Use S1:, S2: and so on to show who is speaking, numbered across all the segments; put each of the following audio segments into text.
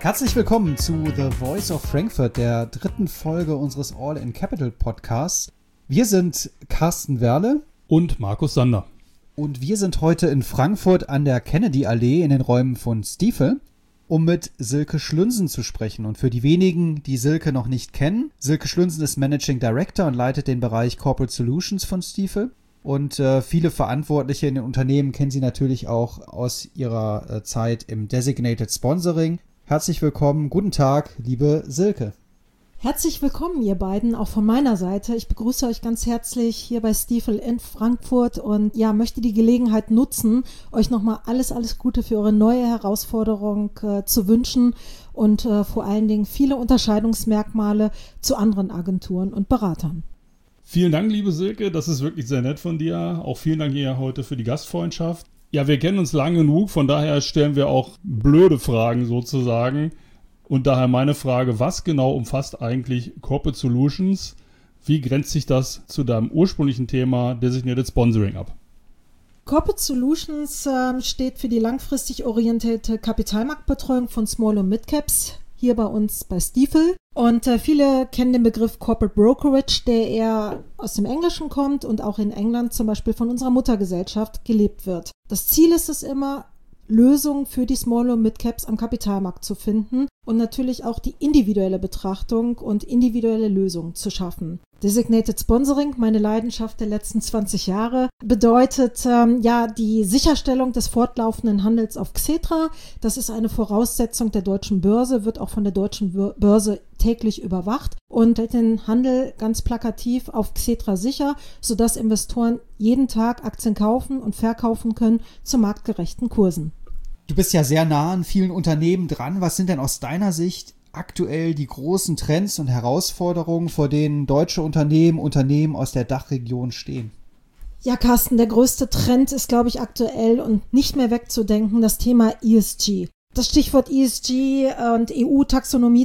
S1: Herzlich willkommen zu The Voice of Frankfurt, der dritten Folge unseres All in Capital Podcasts. Wir sind Carsten Werle
S2: und Markus Sander.
S1: Und wir sind heute in Frankfurt an der Kennedy-Allee in den Räumen von Stifel, um mit Silke Schlünsen zu sprechen. Und für die wenigen, die Silke noch nicht kennen, Silke Schlünsen ist Managing Director und leitet den Bereich Corporate Solutions von Stifel. Und viele Verantwortliche in den Unternehmen kennen sie natürlich auch aus ihrer Zeit im Designated Sponsoring. Herzlich willkommen, guten Tag, liebe Silke.
S3: Herzlich willkommen, ihr beiden, auch von meiner Seite. Ich begrüße euch ganz herzlich hier bei Stifel in Frankfurt und ja, möchte die Gelegenheit nutzen, euch nochmal alles Gute für eure neue Herausforderung zu wünschen und vor allen Dingen viele Unterscheidungsmerkmale zu anderen Agenturen und Beratern.
S2: Vielen Dank, liebe Silke, das ist wirklich sehr nett von dir. Auch vielen Dank hier heute für die Gastfreundschaft. Ja, wir kennen uns lange genug, von daher stellen wir auch blöde Fragen sozusagen. Und daher meine Frage, was genau umfasst eigentlich Corporate Solutions? Wie grenzt sich das zu deinem ursprünglichen Thema Designated Sponsoring ab?
S3: Corporate Solutions steht für die langfristig orientierte Kapitalmarktbetreuung von Small- und Mid-Caps hier bei uns bei Stifel. Und viele kennen den Begriff Corporate Brokerage, der eher aus dem Englischen kommt und auch in England zum Beispiel von unserer Muttergesellschaft gelebt wird. Das Ziel ist es immer, Lösungen für die Small- und Mid-Caps am Kapitalmarkt zu finden und natürlich auch die individuelle Betrachtung und individuelle Lösungen zu schaffen. Designated Sponsoring, meine Leidenschaft der letzten 20 Jahre, bedeutet die Sicherstellung des fortlaufenden Handels auf Xetra. Das ist eine Voraussetzung der deutschen Börse, wird auch von der deutschen Börse täglich überwacht und hält den Handel ganz plakativ auf Xetra sicher, sodass Investoren jeden Tag Aktien kaufen und verkaufen können zu marktgerechten Kursen.
S1: Du bist ja sehr nah an vielen Unternehmen dran. Was sind denn aus deiner Sicht aktuell die großen Trends und Herausforderungen, vor denen deutsche Unternehmen aus der Dachregion stehen?
S3: Ja, Carsten, der größte Trend ist, glaube ich, aktuell und nicht mehr wegzudenken, das Thema ESG. Das Stichwort ESG und EU-Taxonomie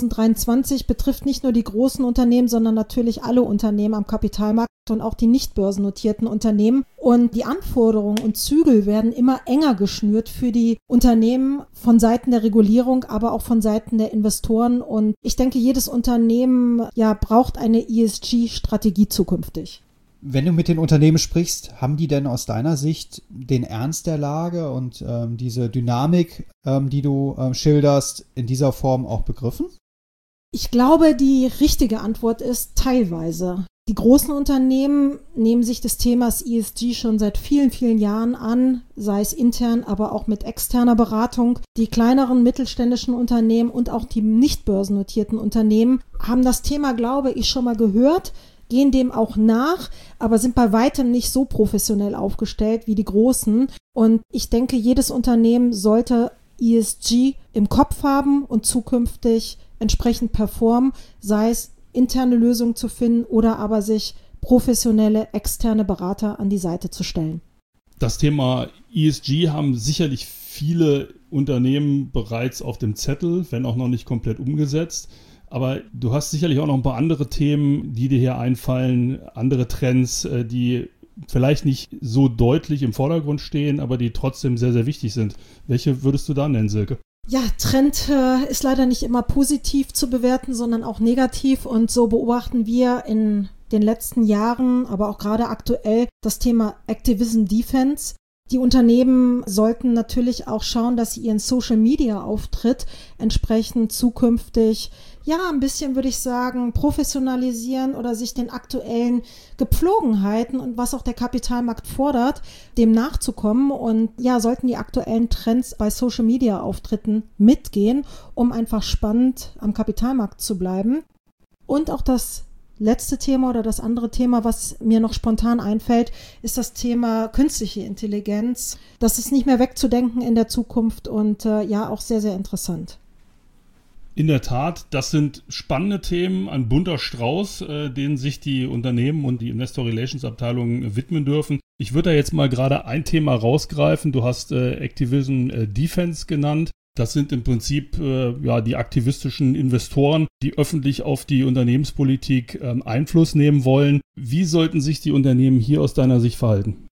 S3: 2023 betrifft nicht nur die großen Unternehmen, sondern natürlich alle Unternehmen am Kapitalmarkt und auch die nicht börsennotierten Unternehmen. Und die Anforderungen und Zügel werden immer enger geschnürt für die Unternehmen von Seiten der Regulierung, aber auch von Seiten der Investoren. Und ich denke, jedes Unternehmen braucht eine ESG-Strategie zukünftig.
S1: Wenn du mit den Unternehmen sprichst, haben die denn aus deiner Sicht den Ernst der Lage und diese Dynamik, die du schilderst, in dieser Form auch begriffen?
S3: Ich glaube, die richtige Antwort ist teilweise. Die großen Unternehmen nehmen sich des Themas ESG schon seit vielen, vielen Jahren an, sei es intern, aber auch mit externer Beratung. Die kleineren mittelständischen Unternehmen und auch die nicht börsennotierten Unternehmen haben das Thema, glaube ich, schon mal gehört, gehen dem auch nach, aber sind bei weitem nicht so professionell aufgestellt wie die Großen. Und ich denke, jedes Unternehmen sollte ESG im Kopf haben und zukünftig entsprechend performen, sei es interne Lösungen zu finden oder aber sich professionelle externe Berater an die Seite zu stellen.
S2: Das Thema ESG haben sicherlich viele Unternehmen bereits auf dem Zettel, wenn auch noch nicht komplett umgesetzt. Aber du hast sicherlich auch noch ein paar andere Themen, die dir hier einfallen, andere Trends, die vielleicht nicht so deutlich im Vordergrund stehen, aber die trotzdem sehr, sehr wichtig sind. Welche würdest du da nennen, Silke?
S3: Ja, Trend ist leider nicht immer positiv zu bewerten, sondern auch negativ. Und so beobachten wir in den letzten Jahren, aber auch gerade aktuell, das Thema Activism Defense. Die Unternehmen sollten natürlich auch schauen, dass sie ihren Social-Media-Auftritt entsprechend zukünftig ein bisschen, würde ich sagen, professionalisieren oder sich den aktuellen Gepflogenheiten und was auch der Kapitalmarkt fordert, dem nachzukommen und sollten die aktuellen Trends bei Social-Media-Auftritten mitgehen, um einfach spannend am Kapitalmarkt zu bleiben. Und auch das letzte Thema oder das andere Thema, was mir noch spontan einfällt, ist das Thema künstliche Intelligenz. Das ist nicht mehr wegzudenken in der Zukunft und auch sehr, sehr interessant.
S2: In der Tat, das sind spannende Themen, ein bunter Strauß, denen sich die Unternehmen und die Investor Relations Abteilungen widmen dürfen. Ich würde da jetzt mal gerade ein Thema rausgreifen. Du hast Activism Defense genannt. Das sind im Prinzip die aktivistischen Investoren, die öffentlich auf die Unternehmenspolitik Einfluss nehmen wollen. Wie sollten sich die Unternehmen hier aus deiner Sicht verhalten?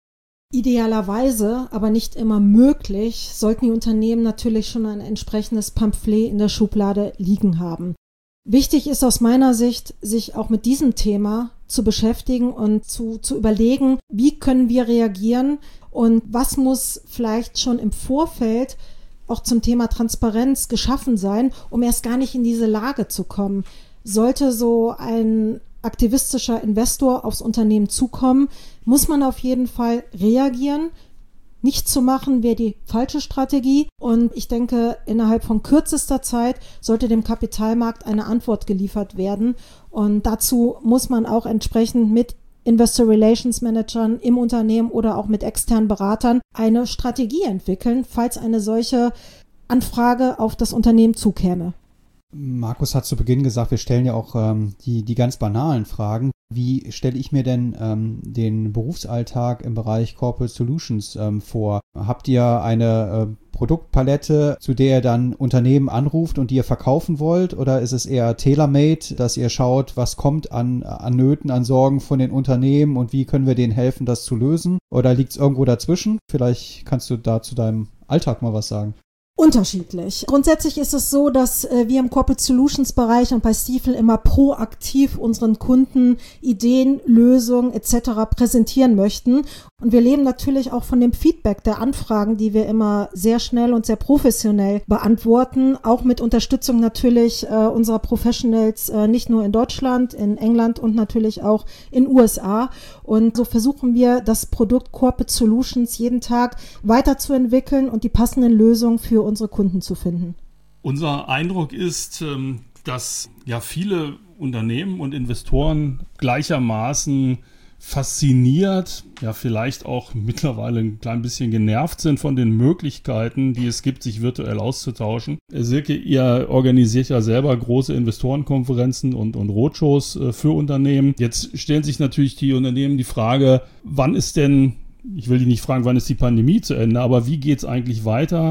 S3: Idealerweise, aber nicht immer möglich, sollten die Unternehmen natürlich schon ein entsprechendes Pamphlet in der Schublade liegen haben. Wichtig ist aus meiner Sicht, sich auch mit diesem Thema zu beschäftigen und zu überlegen, wie können wir reagieren und was muss vielleicht schon im Vorfeld auch zum Thema Transparenz geschaffen sein, um erst gar nicht in diese Lage zu kommen. Sollte so ein aktivistischer Investor aufs Unternehmen zukommen, muss man auf jeden Fall reagieren. Nicht zu machen wäre die falsche Strategie und ich denke, innerhalb von kürzester Zeit sollte dem Kapitalmarkt eine Antwort geliefert werden und dazu muss man auch entsprechend mit Investor Relations Managern im Unternehmen oder auch mit externen Beratern eine Strategie entwickeln, falls eine solche Anfrage auf das Unternehmen zukäme.
S1: Markus hat zu Beginn gesagt, wir stellen ja auch die ganz banalen Fragen. Wie stelle ich mir denn den Berufsalltag im Bereich Corporate Solutions vor? Habt ihr eine Produktpalette, zu der ihr dann Unternehmen anruft und die ihr verkaufen wollt? Oder ist es eher tailor-made, dass ihr schaut, was kommt an Nöten, an Sorgen von den Unternehmen und wie können wir denen helfen, das zu lösen? Oder liegt es irgendwo dazwischen? Vielleicht kannst du da zu deinem Alltag mal was sagen.
S3: Unterschiedlich. Grundsätzlich ist es so, dass wir im Corporate Solutions Bereich und bei Stifel immer proaktiv unseren Kunden Ideen, Lösungen etc. präsentieren möchten. Und wir leben natürlich auch von dem Feedback der Anfragen, die wir immer sehr schnell und sehr professionell beantworten, auch mit Unterstützung natürlich unserer Professionals, nicht nur in Deutschland, in England und natürlich auch in USA. Und so versuchen wir, das Produkt Corporate Solutions jeden Tag weiterzuentwickeln und die passenden Lösungen für unsere Kunden zu finden.
S2: Unser Eindruck ist, dass ja viele Unternehmen und Investoren gleichermaßen fasziniert, ja vielleicht auch mittlerweile ein klein bisschen genervt sind von den Möglichkeiten, die es gibt, sich virtuell auszutauschen. Silke, ihr organisiert ja selber große Investorenkonferenzen und Roadshows für Unternehmen. Jetzt stellen sich natürlich die Unternehmen die Frage, wann ist denn, ich will dich nicht fragen, wann ist die Pandemie zu Ende, aber wie geht es eigentlich weiter?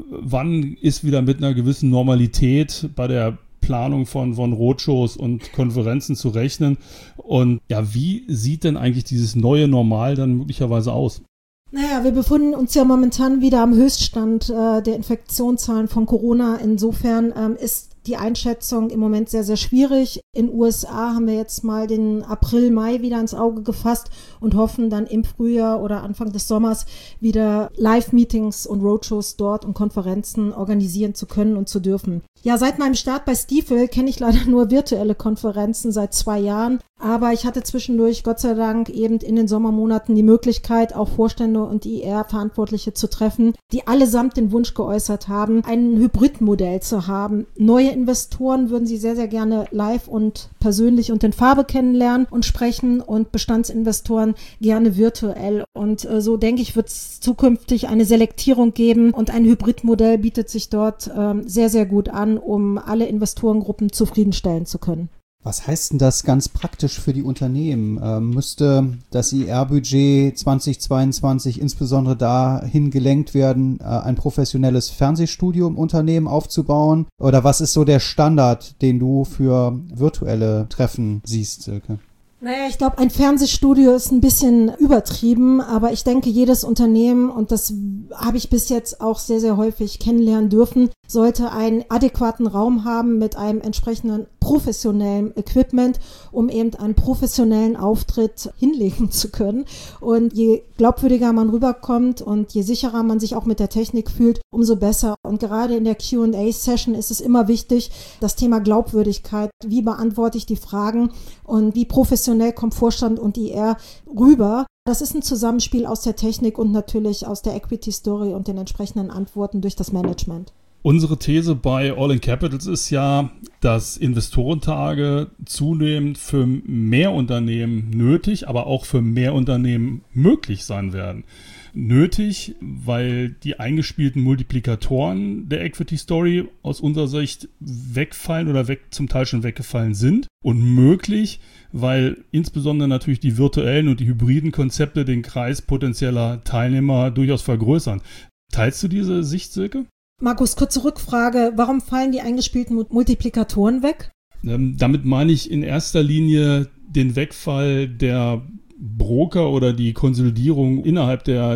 S2: Wann ist wieder mit einer gewissen Normalität bei der Planung von Roadshows und Konferenzen zu rechnen? Und ja, wie sieht denn eigentlich dieses neue Normal dann möglicherweise aus?
S3: Naja, wir befinden uns ja momentan wieder am Höchststand der Infektionszahlen von Corona. Insofern ist die Einschätzung im Moment sehr, sehr schwierig. In USA haben wir jetzt mal den April, Mai wieder ins Auge gefasst und hoffen dann im Frühjahr oder Anfang des Sommers wieder Live-Meetings und Roadshows dort und Konferenzen organisieren zu können und zu dürfen. Ja, seit meinem Start bei Stifel kenne ich leider nur virtuelle Konferenzen seit 2 Jahren. Aber ich hatte zwischendurch, Gott sei Dank, eben in den Sommermonaten die Möglichkeit, auch Vorstände und IR-Verantwortliche zu treffen, die allesamt den Wunsch geäußert haben, ein Hybridmodell zu haben. Neue Investoren würden sie sehr, sehr gerne live und persönlich und in Farbe kennenlernen und sprechen und Bestandsinvestoren gerne virtuell. Und so denke ich, wird es zukünftig eine Selektierung geben und ein Hybridmodell bietet sich dort sehr, sehr gut an, um alle Investorengruppen zufriedenstellen zu können.
S1: Was heißt denn das ganz praktisch für die Unternehmen? Müsste das IR-Budget 2022 insbesondere dahin gelenkt werden, ein professionelles Fernsehstudio im Unternehmen aufzubauen? Oder was ist so der Standard, den du für virtuelle Treffen siehst, Silke?
S3: Naja, ich glaube, ein Fernsehstudio ist ein bisschen übertrieben, aber ich denke, jedes Unternehmen, und das habe ich bis jetzt auch sehr, sehr häufig kennenlernen dürfen, sollte einen adäquaten Raum haben mit einem entsprechenden professionellen Equipment, um eben einen professionellen Auftritt hinlegen zu können. Und je glaubwürdiger man rüberkommt und je sicherer man sich auch mit der Technik fühlt, umso besser. Und gerade in der Q&A-Session ist es immer wichtig, das Thema Glaubwürdigkeit. Wie beantworte ich die Fragen und wie professionell kommt Vorstand und IR rüber? Das ist ein Zusammenspiel aus der Technik und natürlich aus der Equity Story und den entsprechenden Antworten durch das Management.
S2: Unsere These bei All in Capitals ist ja, dass Investorentage zunehmend für mehr Unternehmen nötig, aber auch für mehr Unternehmen möglich sein werden. Nötig, weil die eingespielten Multiplikatoren der Equity Story aus unserer Sicht wegfallen oder zum Teil schon weggefallen sind. Und möglich, weil insbesondere natürlich die virtuellen und die hybriden Konzepte den Kreis potenzieller Teilnehmer durchaus vergrößern. Teilst du diese Sicht, Silke?
S3: Markus, kurze Rückfrage. Warum fallen die eingespielten Multiplikatoren weg?
S2: Damit meine ich in erster Linie den Wegfall der Broker oder die Konsolidierung innerhalb der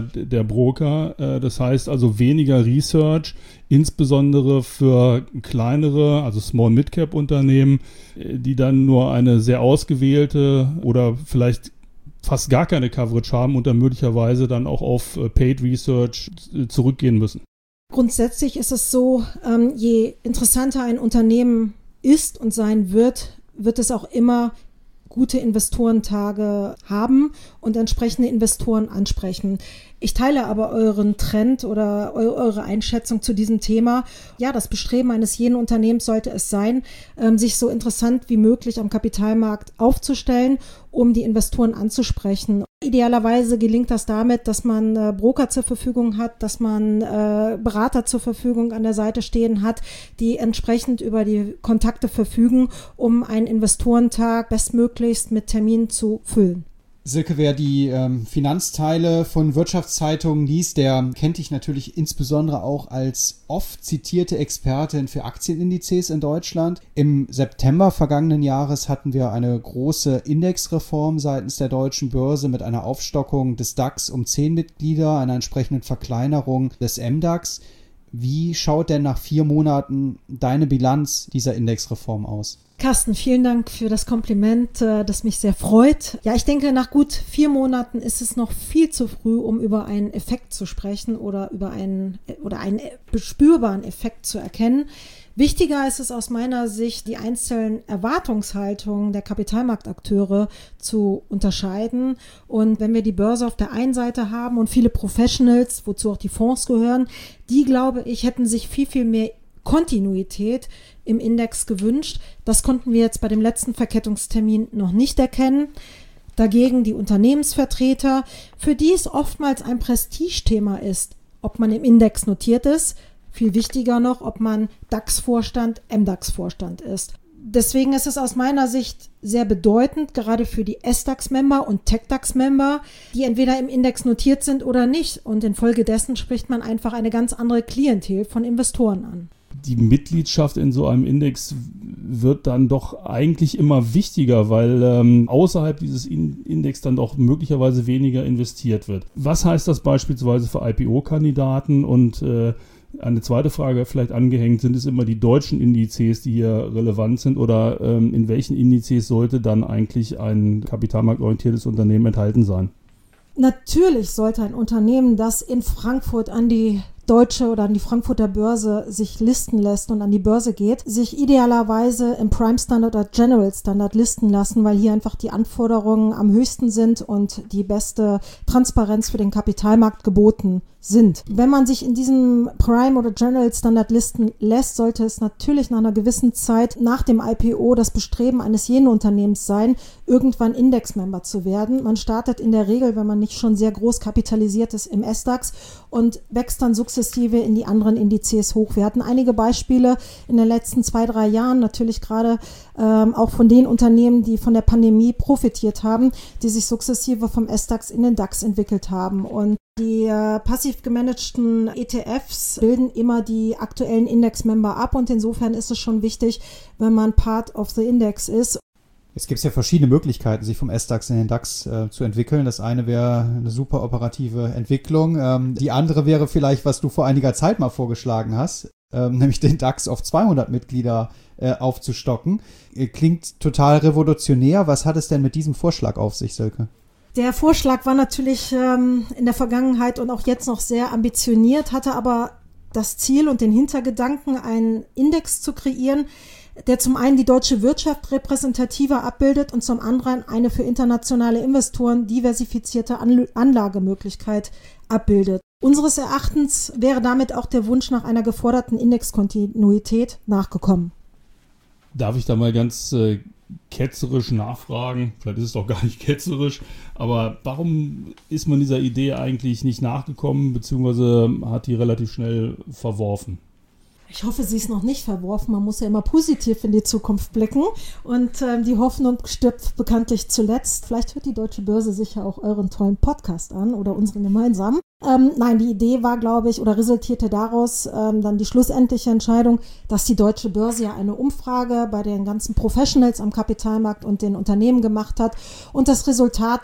S2: Broker. Das heißt also weniger Research, insbesondere für kleinere, also Small-Mid-Cap-Unternehmen, die dann nur eine sehr ausgewählte oder vielleicht fast gar keine Coverage haben und dann möglicherweise dann auch auf Paid Research zurückgehen müssen.
S3: Grundsätzlich ist es so, je interessanter ein Unternehmen ist und sein wird es auch immer gute Investorentage haben und entsprechende Investoren ansprechen. Ich teile aber euren Trend oder eure Einschätzung zu diesem Thema. Ja, das Bestreben eines jeden Unternehmens sollte es sein, sich so interessant wie möglich am Kapitalmarkt aufzustellen, um die Investoren anzusprechen. Idealerweise gelingt das damit, dass man Broker zur Verfügung hat, dass man Berater zur Verfügung an der Seite stehen hat, die entsprechend über die Kontakte verfügen, um einen Investorentag bestmöglichst mit Terminen zu füllen.
S1: Silke, wer die Finanzteile von Wirtschaftszeitungen liest, der kennt dich natürlich insbesondere auch als oft zitierte Expertin für Aktienindizes in Deutschland. Im September vergangenen Jahres hatten wir eine große Indexreform seitens der Deutschen Börse mit einer Aufstockung des DAX um 10 Mitglieder, einer entsprechenden Verkleinerung des MDAX. Wie schaut denn nach 4 Monaten deine Bilanz dieser Indexreform aus?
S3: Carsten, vielen Dank für das Kompliment, das mich sehr freut. Ja, ich denke, nach gut 4 Monaten ist es noch viel zu früh, um über einen Effekt zu sprechen oder über einen bespürbaren Effekt zu erkennen. Wichtiger ist es aus meiner Sicht, die einzelnen Erwartungshaltungen der Kapitalmarktakteure zu unterscheiden. Und wenn wir die Börse auf der einen Seite haben und viele Professionals, wozu auch die Fonds gehören, die, glaube ich, hätten sich viel, viel mehr Kontinuität im Index gewünscht. Das konnten wir jetzt bei dem letzten Verkettungstermin noch nicht erkennen. Dagegen die Unternehmensvertreter, für die es oftmals ein Prestigethema ist, ob man im Index notiert ist. Viel wichtiger noch, ob man DAX-Vorstand, MDAX-Vorstand ist. Deswegen ist es aus meiner Sicht sehr bedeutend, gerade für die SDAX-Member und TechDAX-Member, die entweder im Index notiert sind oder nicht. Und infolgedessen spricht man einfach eine ganz andere Klientel von Investoren an.
S2: Die Mitgliedschaft in so einem Index wird dann doch eigentlich immer wichtiger, weil außerhalb dieses Index dann doch möglicherweise weniger investiert wird. Was heißt das beispielsweise für IPO-Kandidaten? Und eine zweite Frage vielleicht angehängt, sind es immer die deutschen Indizes, die hier relevant sind, oder in welchen Indizes sollte dann eigentlich ein kapitalmarktorientiertes Unternehmen enthalten sein?
S3: Natürlich sollte ein Unternehmen, das in Frankfurt an die deutsche oder an die Frankfurter Börse sich listen lässt und an die Börse geht, sich idealerweise im Prime Standard oder General Standard listen lassen, weil hier einfach die Anforderungen am höchsten sind und die beste Transparenz für den Kapitalmarkt geboten sind. Wenn man sich in diesem Prime oder General Standard listen lässt, sollte es natürlich nach einer gewissen Zeit nach dem IPO das Bestreben eines jeden Unternehmens sein, irgendwann Index-Member zu werden. Man startet in der Regel, wenn man nicht schon sehr groß kapitalisiert ist, im SDAX und wächst dann sukzessive in die anderen Indizes hoch. Wir hatten einige Beispiele in den letzten 2-3 Jahren, natürlich gerade auch von den Unternehmen, die von der Pandemie profitiert haben, die sich sukzessive vom SDAX in den DAX entwickelt haben. Und die passiv gemanagten ETFs bilden immer die aktuellen Index-Member ab und insofern ist es schon wichtig, wenn man Part of the Index ist.
S1: Es gibt ja verschiedene Möglichkeiten, sich vom SDAX in den DAX zu entwickeln. Das eine wäre eine super operative Entwicklung. Die andere wäre vielleicht, was du vor einiger Zeit mal vorgeschlagen hast, nämlich den DAX auf 200 Mitglieder aufzustocken. Klingt total revolutionär. Was hat es denn mit diesem Vorschlag auf sich, Silke?
S3: Der Vorschlag war natürlich in der Vergangenheit und auch jetzt noch sehr ambitioniert, hatte aber das Ziel und den Hintergedanken, einen Index zu kreieren, der zum einen die deutsche Wirtschaft repräsentativer abbildet und zum anderen eine für internationale Investoren diversifizierte Anlagemöglichkeit abbildet. Unseres Erachtens wäre damit auch der Wunsch nach einer geforderten Indexkontinuität nachgekommen.
S2: Darf ich da mal ganz ketzerisch nachfragen? Vielleicht ist es doch gar nicht ketzerisch, aber warum ist man dieser Idee eigentlich nicht nachgekommen, beziehungsweise hat die relativ schnell verworfen?
S3: Ich hoffe, sie ist noch nicht verworfen. Man muss ja immer positiv in die Zukunft blicken. Und die Hoffnung stirbt bekanntlich zuletzt. Vielleicht hört die Deutsche Börse sicher auch euren tollen Podcast an oder unseren gemeinsamen. Nein, die Idee war, glaube ich, oder resultierte daraus dann die schlussendliche Entscheidung, dass die Deutsche Börse ja eine Umfrage bei den ganzen Professionals am Kapitalmarkt und den Unternehmen gemacht hat. Und das Resultat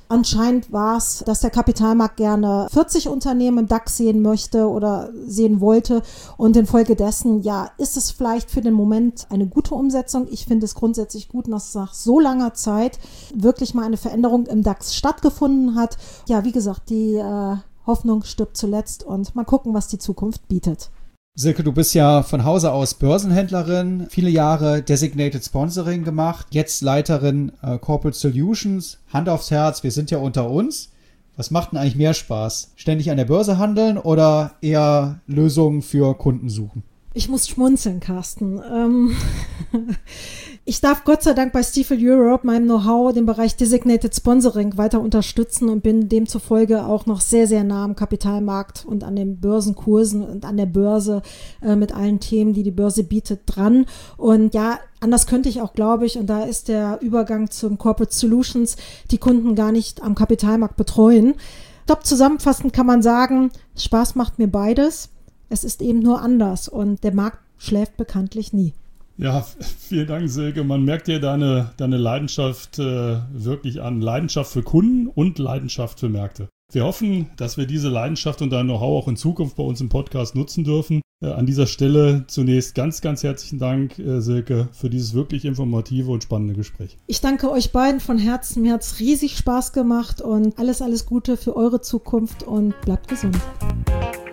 S3: Anscheinend war es, dass der Kapitalmarkt gerne 40 Unternehmen im DAX sehen möchte oder sehen wollte und infolgedessen, ja, ist es vielleicht für den Moment eine gute Umsetzung. Ich finde es grundsätzlich gut, dass nach so langer Zeit wirklich mal eine Veränderung im DAX stattgefunden hat. Ja, wie gesagt, die Hoffnung stirbt zuletzt und mal gucken, was die Zukunft bietet.
S1: Silke, du bist ja von Hause aus Börsenhändlerin, viele Jahre Designated Sponsoring gemacht, jetzt Leiterin Corporate Solutions. Hand aufs Herz, wir sind ja unter uns. Was macht denn eigentlich mehr Spaß? Ständig an der Börse handeln oder eher Lösungen für Kunden suchen?
S3: Ich muss schmunzeln, Carsten. Ich darf Gott sei Dank bei Stifel Europe meinem Know-how den Bereich Designated Sponsoring weiter unterstützen und bin demzufolge auch noch sehr, sehr nah am Kapitalmarkt und an den Börsenkursen und an der Börse mit allen Themen, die die Börse bietet, dran. Und ja, anders könnte ich auch, glaube ich, und da ist der Übergang zum Corporate Solutions, die Kunden gar nicht am Kapitalmarkt betreuen. Ich glaube, zusammenfassend kann man sagen, Spaß macht mir beides. Es ist eben nur anders und der Markt schläft bekanntlich nie.
S2: Ja, vielen Dank, Silke. Man merkt dir deine Leidenschaft wirklich an. Leidenschaft für Kunden und Leidenschaft für Märkte. Wir hoffen, dass wir diese Leidenschaft und dein Know-how auch in Zukunft bei uns im Podcast nutzen dürfen. An dieser Stelle zunächst ganz, ganz herzlichen Dank, Silke, für dieses wirklich informative und spannende Gespräch.
S3: Ich danke euch beiden von Herzen. Mir hat es riesig Spaß gemacht und alles, alles Gute für eure Zukunft und bleibt gesund.